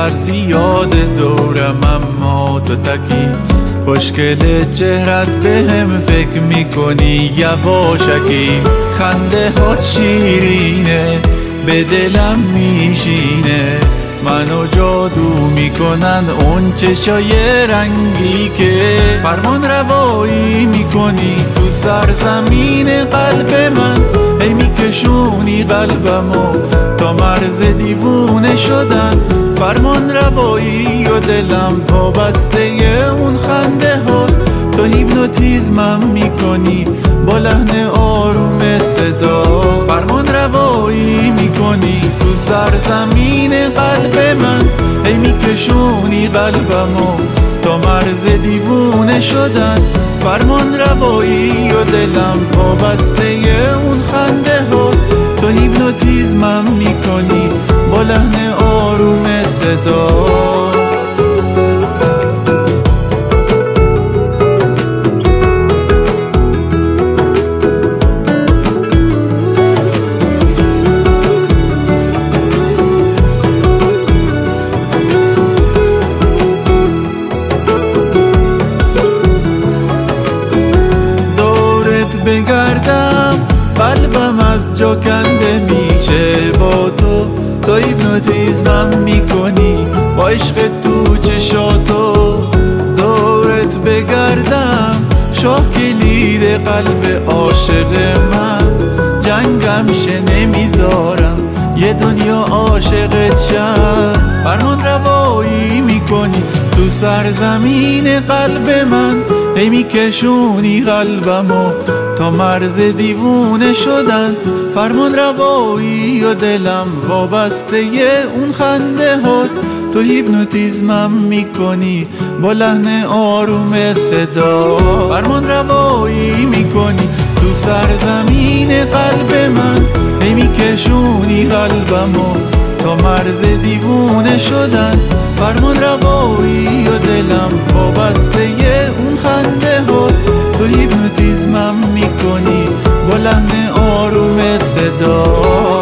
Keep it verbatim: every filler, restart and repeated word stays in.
نفر زیاد دورم اما تو تکی خوشگل چهرت به هم فکر میکنی یواشکی خنده ها شیرینه به دلم میشینه منو جادو میکنن اون چشای رنگی که فرمان روایی میکنی تو سرزمین قلب من ای میکشونی قلبمو تا مرز دیوونه شدن فرمان روایی و دلم وابسته اون خنده ها تو هیپنوتیزمم میکنی با لحن آروم صدا فرمان روایی میکنی تو سرزمین قلب من ای میکشونی قلبمو تا مرز دیوونه شدن فرمان روایی و دلم وابسته اون خنده ها تو هیپنوتیزمم میکنی با لحن آروم صدا بگردم قلبم از جا کنده میشه با تو تو هیپنوتیزمم میکنی با عشق تو چشاتو دورت بگردم شاه کلید قلب عاشق من جنگم شه نمیذارم یه دنیا عاشقت شم فرمان روایی میکنی تو سرزمین قلب من ای میکشونی قلبمو تا مرز دیوونه شدن فرمان روایی و دلم وابسته اون خنده هات تو هیپنوتیزمم میکنی با لحن آروم صدا فرمان روایی میکنی تو سرزمین قلب من ای میکشونی قلبمو تا مرز دیوونه شدن فرمان روایی و دلم وابسته اون خنده هات تو هیپنوتیزمم میکنی با لحن آروم صدا